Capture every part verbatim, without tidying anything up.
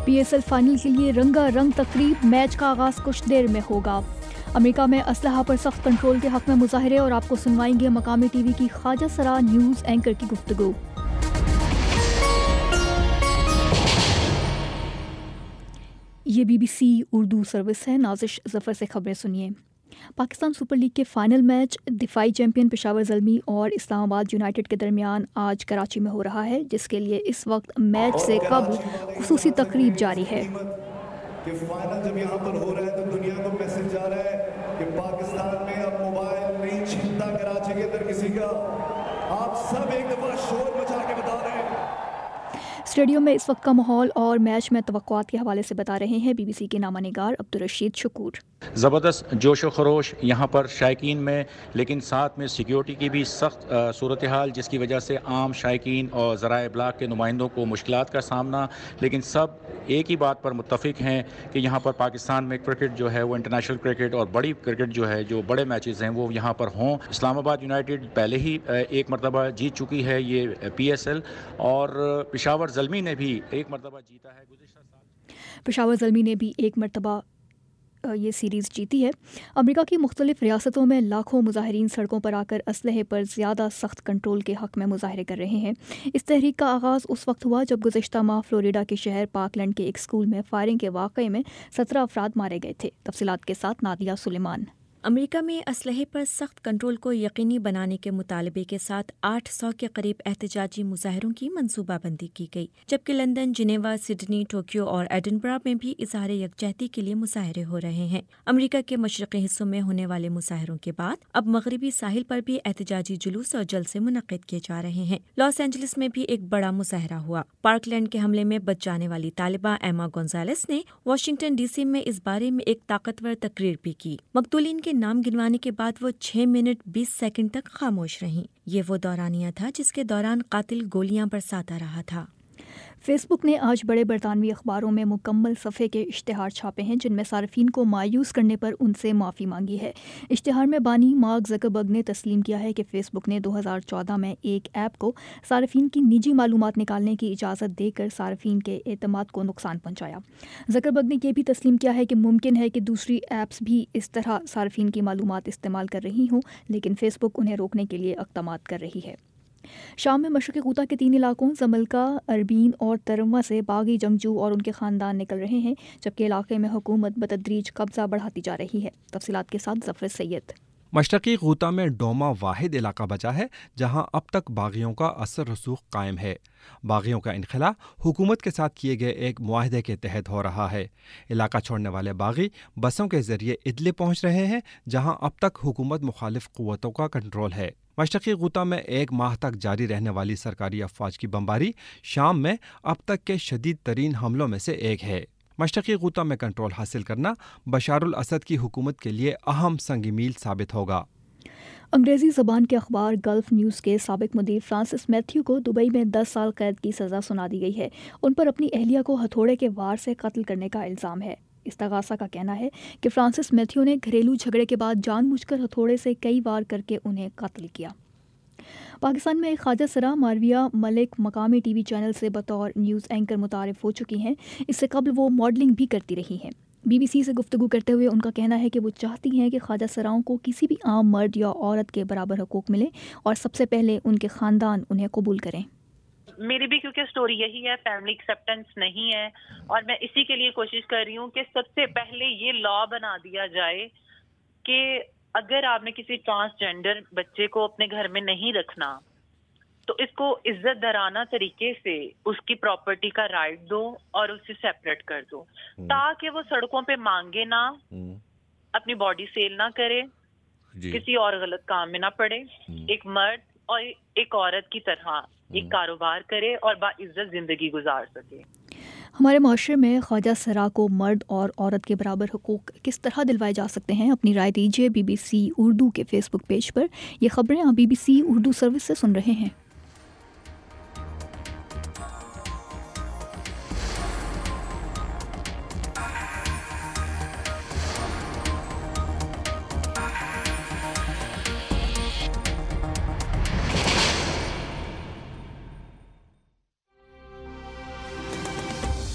P S L final کے لیے رنگا رنگ تقریب، میچ کا آغاز کچھ دیر میں ہوگا۔ امریکہ میں اسلحہ پر سخت کنٹرول کے حق میں مظاہرے، اور آپ کو سنوائیں گے مقامی ٹی وی کی خواجہ سرا نیوز اینکر کی گفتگو۔ یہ B B C Urdu service ہے۔ نازش ظفر سے خبریں سنیے۔ پاکستان سپر لیگ کے فائنل میچ دفاعی چیمپئن پشاور زلمی اور اسلام آباد یونائیٹڈ کے درمیان آج کراچی میں ہو رہا ہے، جس کے لیے اس وقت میچ سے قبل خصوصی تقریب جاری ہے۔ کہ فائنل جب یہاں پر ہو رہا ہے تو دنیا کو میسج جا رہا ہے کہ پاکستان میں اب موبائل نہیں چھینتا کراچی کے اندر کسی کا۔ آپ سب ایک دفعہ شور مچا کے بتا رہے ہیں۔ اسٹیڈیم میں اس وقت کا ماحول اور میچ میں توقعات کے حوالے سے بتا رہے ہیں بی بی سی کے نامہ نگار عبدالرشید شکور۔ زبردست جوش و خروش یہاں پر شائقین میں، لیکن ساتھ میں سیکیورٹی کی بھی سخت صورتحال، جس کی وجہ سے عام شائقین اور ذرائع ابلاغ کے نمائندوں کو مشکلات کا سامنا، لیکن سب ایک ہی بات پر متفق ہیں کہ یہاں پر پاکستان میں کرکٹ جو ہے وہ انٹرنیشنل کرکٹ اور بڑی کرکٹ جو ہے، جو بڑے میچز ہیں وہ یہاں پر ہوں۔ اسلام آباد یونائیٹڈ پہلے ہی ایک مرتبہ جیت چکی ہے یہ پی ایس ایل، اور پشاور زلمی نے بھی ایک مرتبہ جیتا ہے گزشتہ سال۔ پشاور زلمی نے بھی ایک مرتبہ یہ سیریز جیتی ہے۔ امریکہ کی مختلف ریاستوں میں لاکھوں مظاہرین سڑکوں پر آ کر اسلحے پر زیادہ سخت کنٹرول کے حق میں مظاہرے کر رہے ہیں۔ اس تحریک کا آغاز اس وقت ہوا جب گزشتہ ماہ فلوریڈا کے شہر پارکلینڈ کے ایک اسکول میں فائرنگ کے واقعے میں سترہ افراد مارے گئے تھے۔ تفصیلات کے ساتھ نادیہ سلیمان۔ امریکہ میں اسلحے پر سخت کنٹرول کو یقینی بنانے کے مطالبے کے ساتھ آٹھ سو کے قریب احتجاجی مظاہروں کی منصوبہ بندی کی گئی، جبکہ لندن، جنیوا، سڈنی، ٹوکیو اور ایڈنبرا میں بھی اظہار یکجہتی کے لیے مظاہرے ہو رہے ہیں۔ امریکہ کے مشرقی حصوں میں ہونے والے مظاہروں کے بعد اب مغربی ساحل پر بھی احتجاجی جلوس اور جلسے منعقد کیے جا رہے ہیں۔ لاس اینجلس میں بھی ایک بڑا مظاہرہ ہوا۔ پارکلینڈ کے حملے میں بچ جانے والی طالبہ ایما گونزالس نے واشنگٹن ڈی سی میں اس بارے میں ایک طاقتور تقریر بھی کی۔ مقتولین کے نام گنوانے کے بعد وہ چھ منٹ بیس سیکنڈ تک خاموش رہیں۔ یہ وہ دورانیہ تھا جس کے دوران قاتل گولیاں برساتا رہا تھا۔ فیس بک نے آج بڑے برطانوی اخباروں میں مکمل صفحے کے اشتہار چھاپے ہیں، جن میں صارفین کو مایوس کرنے پر ان سے معافی مانگی ہے۔ اشتہار میں بانی مارک زکربرگ نے تسلیم کیا ہے کہ فیس بک نے دو ہزار چودہ میں ایک ایپ کو صارفین کی نجی معلومات نکالنے کی اجازت دے کر صارفین کے اعتماد کو نقصان پہنچایا۔ زکربرگ نے یہ بھی تسلیم کیا ہے کہ ممکن ہے کہ دوسری ایپس بھی اس طرح صارفین کی معلومات استعمال کر رہی ہوں، لیکن فیس بک انہیں روکنے کے لیے اقدامات کر رہی ہے۔ شام میں مشرقی غوطہ کے تین علاقوں زملکا، اربین اور تروا سے باغی جنگجو اور ان کے خاندان نکل رہے ہیں، جبکہ علاقے میں حکومت بتدریج قبضہ بڑھاتی جا رہی ہے۔ تفصیلات کے ساتھ ظفر سید۔ مشرقی غوطہ میں ڈوما واحد علاقہ بچا ہے جہاں اب تک باغیوں کا اثر رسوخ قائم ہے۔ باغیوں کا انخلا حکومت کے ساتھ کیے گئے ایک معاہدے کے تحت ہو رہا ہے۔ علاقہ چھوڑنے والے باغی بسوں کے ذریعے ادلب پہنچ رہے ہیں، جہاں اب تک حکومت مخالف قوتوں کا کنٹرول ہے۔ مشرقی غوطہ میں ایک ماہ تک جاری رہنے والی سرکاری افواج کی بمباری شام میں اب تک کے شدید ترین حملوں میں سے ایک ہے۔ مشرقی غوطہ میں کنٹرول حاصل کرنا بشار الاسد کی حکومت کے لیے اہم سنگ میل ثابت ہوگا۔ انگریزی زبان کے اخبار گلف نیوز کے سابق مدیر فرانسس میتھیو کو دبئی میں دس سال قید کی سزا سنا دی گئی ہے۔ ان پر اپنی اہلیہ کو ہتھوڑے کے وار سے قتل کرنے کا الزام ہے۔ استغاثہ کا کہنا ہے کہ فرانسس میتھیو نے گھریلو جھگڑے کے بعد جان بوجھ کر ہتھوڑے سے کئی وار کر کے انہیں قتل کیا۔ پاکستان میں خواجہ سرا مارویہ ملک مقامی ٹی وی چینل سے بطور نیوز اینکر متعارف ہو چکی ہیں۔ اس سے قبل وہ ماڈلنگ بھی کرتی رہی ہیں۔ بی بی سی سے گفتگو کرتے ہوئے ان کا کہنا ہے کہ وہ چاہتی ہیں کہ خواجہ سراؤں کو کسی بھی عام مرد یا عورت کے برابر حقوق ملیں، اور سب سے پہلے ان کے خاندان انہیں قبول کریں۔ میری بھی کیونکہ سٹوری یہی ہے، فیملی ایکسیپٹنس نہیں ہے، اور میں اسی کے لیے کوشش کر رہی ہوں کہ سب سے پہلے یہ لا بنا دیا جائے کہ اگر آپ نے کسی ٹرانسجینڈر بچے کو اپنے گھر میں نہیں رکھنا تو اس کو عزت دارانہ طریقے سے اس کی پراپرٹی کا رائٹ دو اور اسے سیپریٹ کر دو، تاکہ وہ سڑکوں پہ مانگے نہ، اپنی باڈی سیل نہ کرے، کسی اور غلط کام میں نہ پڑے، ایک مرد اور ایک عورت کی طرح ایک کاروبار کرے اور باعزت زندگی گزار سکے۔ ہمارے معاشرے میں خواجہ سرا کو مرد اور عورت کے برابر حقوق کس طرح دلوائے جا سکتے ہیں؟ اپنی رائے دیجیے بی بی سی اردو کے فیس بک پیج پر۔ یہ خبریں آپ B B C Urdu service سے سن رہے ہیں۔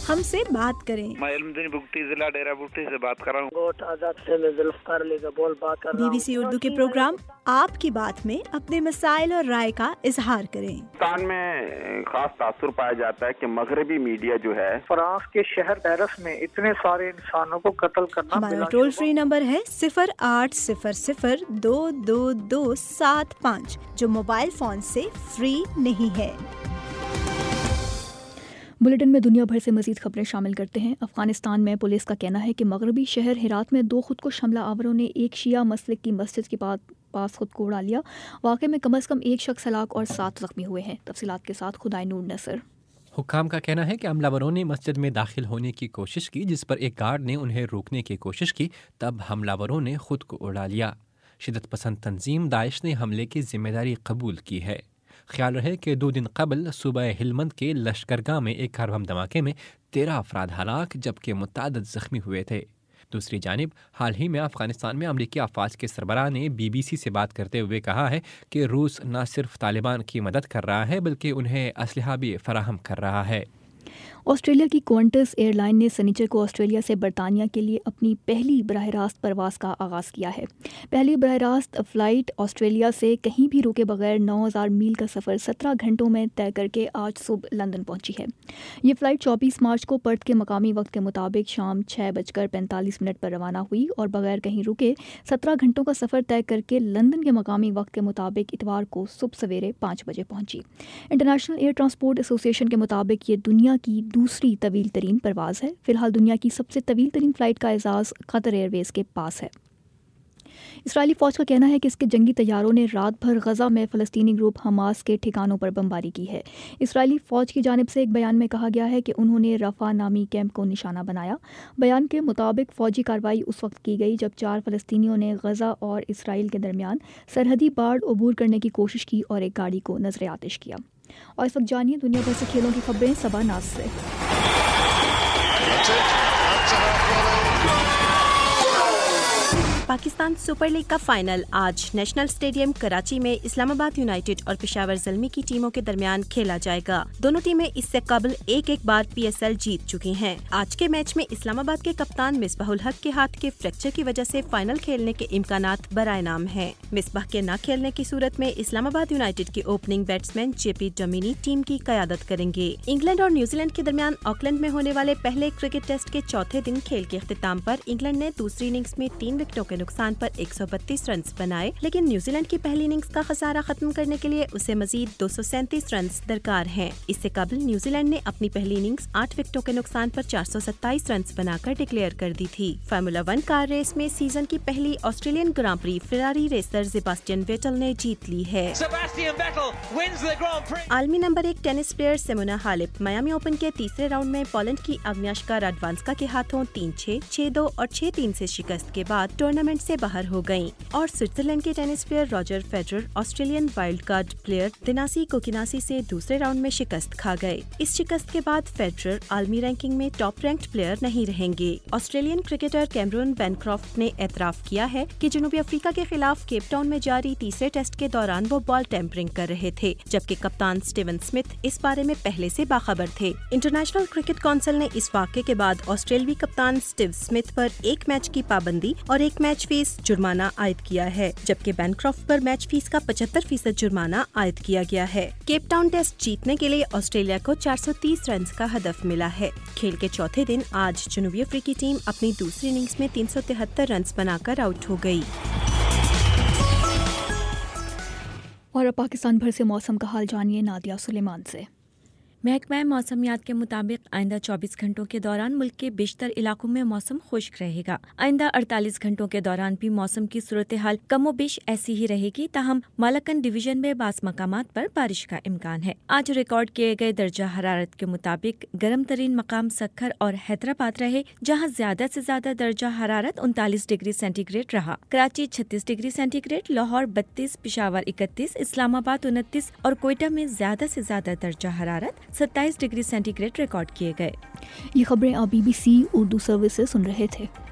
ہم سے بات کریں۔ میں علمدین بگٹی ضلع ڈیرہ بگٹی سے بات کر رہا ہوں۔ گوٹ آزاد سے میں ذوالفقار علی کا بول بات کر رہا ہوں۔ بی بی سی اردو کے پروگرام آپ کی بات میں اپنے مسائل اور رائے کا اظہار کریں۔ پاکستان میں خاص تاثر پایا جاتا ہے کہ مغربی میڈیا جو ہے فرانس کے شہر پیرس میں اتنے سارے انسانوں کو قتل کرنا۔ ہمارا ٹول فری نمبر ہے صفر آٹھ صفر صفر دو دو دو سات پانچ جو موبائل فون سے فری نہیں ہے۔ بلیٹن میں دنیا بھر سے مزید خبریں شامل کرتے ہیں۔ افغانستان میں پولیس کا کہنا ہے کہ مغربی شہر ہرات میں دو خودکش حملہ آوروں نے ایک شیعہ مسلک کی مسجد کے پاس خود کو اڑا لیا۔ واقعے میں کم از کم ایک شخص ہلاک اور سات زخمی ہوئے ہیں۔ تفصیلات کے ساتھ خدائے نور نصر۔ حکام کا کہنا ہے کہ حملہ آوروں نے مسجد میں داخل ہونے کی کوشش کی، جس پر ایک گارڈ نے انہیں روکنے کی کوشش کی، تب حملہ آوروں نے خود کو اڑا لیا۔ شدت پسند تنظیم داعش نے حملے کی ذمہ داری قبول کی ہے۔ خیال رہے کہ دو دن قبل صوبہ ہلمند کے لشکرگاہ میں ایک کار بم دھماکے میں تیرہ افراد ہلاک جبکہ متعدد زخمی ہوئے تھے۔ دوسری جانب حال ہی میں افغانستان میں امریکی افواج کے سربراہ نے بی بی سی سے بات کرتے ہوئے کہا ہے کہ روس نہ صرف طالبان کی مدد کر رہا ہے بلکہ انہیں اسلحہ بھی فراہم کر رہا ہے۔ آسٹریلیا کی کوانٹس ایئر لائن نے سنیچر کو آسٹریلیا سے برطانیہ کے لیے اپنی پہلی براہ راست پرواز کا آغاز کیا ہے۔ پہلی براہ راست فلائٹ آسٹریلیا سے کہیں بھی رکے بغیر نو ہزار میل کا سفر سترہ گھنٹوں میں طے کر کے آج صبح لندن پہنچی ہے۔ یہ فلائٹ چوبیس مارچ کو پرتھ کے مقامی وقت کے مطابق شام چھ بج کر پینتالیس منٹ پر روانہ ہوئی اور بغیر کہیں رکے سترہ گھنٹوں کا سفر طے کر کے لندن کے مقامی وقت کے مطابق اتوار کو صبح سویرے پانچ بجے پہنچی۔ انٹرنیشنل ایئر ٹرانسپورٹ ایسوسی ایشن کے مطابق یہ دنیا کی دوسری طویل ترین پرواز ہے۔ فی الحال دنیا کی سب سے طویل ترین فلائٹ کا اعزاز قطر ایئر ویز کے پاس ہے۔ اسرائیلی فوج کا کہنا ہے کہ اس کے جنگی طیاروں نے رات بھر غزہ میں فلسطینی گروپ حماس کے ٹھکانوں پر بمباری کی ہے۔ اسرائیلی فوج کی جانب سے ایک بیان میں کہا گیا ہے کہ انہوں نے رفح نامی کیمپ کو نشانہ بنایا۔ بیان کے مطابق فوجی کارروائی اس وقت کی گئی جب چار فلسطینیوں نے غزہ اور اسرائیل کے درمیان سرحدی باڑ عبور کرنے کی کوشش کی اور ایک گاڑی کو نذر آتش کیا۔ اور اس وقت جانیے دنیا بھر سے کھیلوں کی خبریں صبا ناز سے۔ پاکستان سپر لیگ کا فائنل آج نیشنل اسٹیڈیم کراچی میں اسلام آباد یونائیٹڈ اور پشاور زلمی کی ٹیموں کے درمیان کھیلا جائے گا۔ دونوں ٹیمیں اس سے قبل ایک ایک بار پی ایس ایل جیت چکی ہیں۔ آج کے میچ میں اسلام آباد کے کپتان مصباح الحق کے ہاتھ کے فریکچر کی وجہ سے فائنل کھیلنے کے امکانات برائے نام ہیں۔ مصباح کے نہ کھیلنے کی صورت میں اسلام آباد یونائیٹڈ کے opening batsman J P Duminy team کی قیادت کریں گے۔ انگلینڈ اور نیوزی لینڈ کے درمیان آکلینڈ میں ہونے والے پہلے کرکٹ ٹیسٹ کے چوتھے دن کھیل کے اختتام پر انگلینڈ نے دوسری اننگز میں تین وکٹوں کے نقصان پر ایک سو بتیس رنز بنائے، لیکن نیوزی لینڈ کی پہلی اننگز کا خسارہ ختم کرنے کے لیے اسے مزید دو سو سینتیس رنز درکار ہیں۔ اس سے قبل نیوزی لینڈ نے اپنی پہلی اننگز آٹھ وکٹوں کے نقصان پر چار سو ستائیس رنز بنا کر ڈکلیئر کر دی تھی۔ فارمولا ون کار ریس میں سیزن کی پہلی آسٹریلین گراں پری فراری ریسر سیباسٹین ویٹل نے جیت لی ہے۔ عالمی نمبر ایک tennis player Simona Halep Miami Open کے تیسرے راؤنڈ میں پولینڈ کی اگنیاشکا راڈوانسکا کے ہاتھوں تین چھ، چھ دو اور چھ تین سے شکست کے بعد ٹورنامنٹ سے باہر ہو گئیں۔ اور سوئٹزرلینڈ کے tennis player Roger Federer Australian wild card player Thanasi Kokkinakis سے دوسرے راؤنڈ میں شکست کھا گئے۔ اس شکست کے بعد فیڈرر عالمی رینکنگ میں ٹاپ رینکڈ پلیئر نہیں رہیں گے۔ آسٹریلین کرکٹر کیمرون بینکرافٹ نے اعتراف کیا ہے کہ جنوبی افریقہ کے خلاف کیپ ٹاؤن میں جاری تیسرے ٹیسٹ کے دوران وہ بال ٹیمپرنگ کر رہے تھے، جبکہ کپتان اسٹیون اسمتھ اس بارے میں پہلے سے باخبر تھے۔ انٹرنیشنل کرکٹ کونسل نے اس واقعے کے بعد آسٹریلوی کپتان اسٹیو اسمتھ پر ایک میچ کی پابندی اور ایک میچ فیس جرمانہ عائد کیا ہے، جبکہ بینکرافٹ پر میچ فیس کا پچہتر فیصد جرمانہ عائد کیا گیا ہے۔ کیپ ٹاؤن ٹیسٹ جیتنے کے لیے آسٹریلیا کو چار سو تیس رنز کا ہدف ملا ہے۔ کھیل کے چوتھے دن آج جنوبی افریقی ٹیم اپنی دوسری اننگز میں تین سو تہتر رنز بنا کر آؤٹ ہو گئی۔ اور اب پاکستان بھر سے موسم کا حال جانیے نادیہ سلیمان سے۔ محکمہ موسمیات کے مطابق آئندہ چوبیس گھنٹوں کے دوران ملک کے بیشتر علاقوں میں موسم خشک رہے گا۔ آئندہ اڑتالیس گھنٹوں کے دوران بھی موسم کی صورتحال کم و بیش ایسی ہی رہے گی، تاہم مالاکن ڈویژن میں بعض مقامات پر بارش کا امکان ہے۔ آج ریکارڈ کیے گئے درجہ حرارت کے مطابق گرم ترین مقام سکھر اور حیدرآباد رہے، جہاں زیادہ سے زیادہ درجہ حرارت انتالیس ڈگری سینٹی گریڈ رہا۔ کراچی چھتیس ڈگری سینٹی گریڈ، لاہور بتیس، پشاور اکتیس، اسلام آباد انتیس اور کوئٹہ میں زیادہ سے زیادہ درجہ حرارت ستائیس ڈگری سینٹی گریڈ ریکارڈ کیے گئے۔ یہ خبریں آپ B B C Urdu service سے سن رہے تھے۔